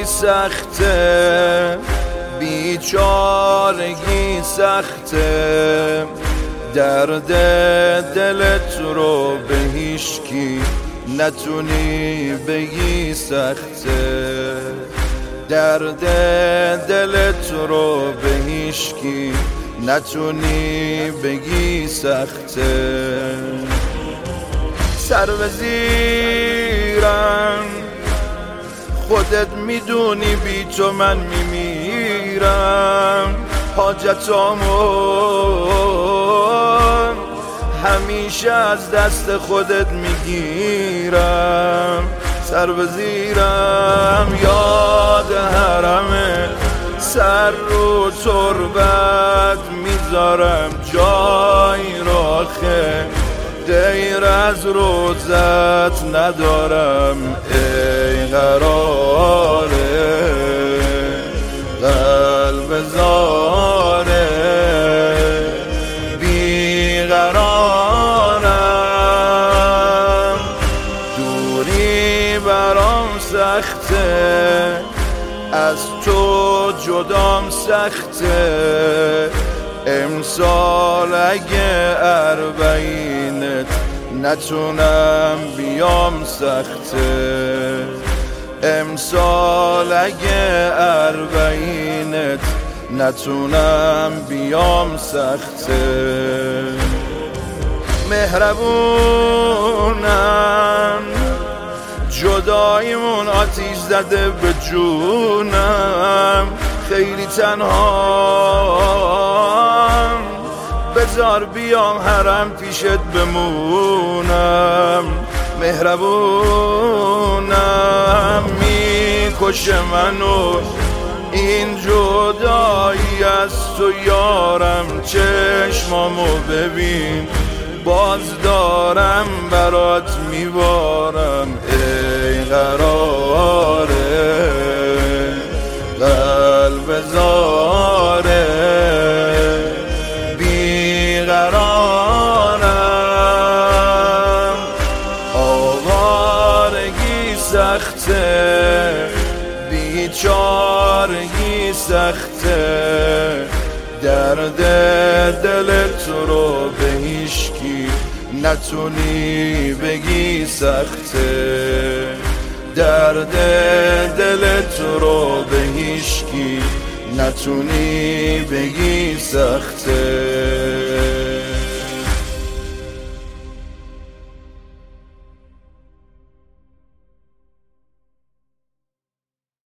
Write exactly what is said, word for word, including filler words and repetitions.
سخته، بیچارگی سخته، درد دلت رو به هیچکی نتونی بگی سخته، درد دلت رو به هیچکی نتونی بگی سخته. سر به زیرم خودت میدونی بی تو من میمیرم، حاجتامون همیشه از دست خودت میگیرم. سر به زیرم یاد حرمه، سر رو تربت میذارم، جای رو آخه غیر از روزت ندارم. ای قراره قلب زاره بیقرارم، دوری برام سخته، از تو جدام سخته، امسال اگه اربعینت نتونم بیام سخته، امسال اگه اربعینت نتونم بیام سخته. مهربونم جدایمون آتیش زده به جونم، خیلی تنهام، بذار بیام حرم پیشت بمونم. مهربونم میکشه منو این جدایی از تو یارم، چشمامو ببین باز دارم برات میبارم. ای قراره قلب زاره بیقرارم، آوارگی سخته، بیچارگی سخته، درد دلت رو به هیچکی نتونی بگی سخته، درد دلت رو به هیچکی نتونی بگی سخته.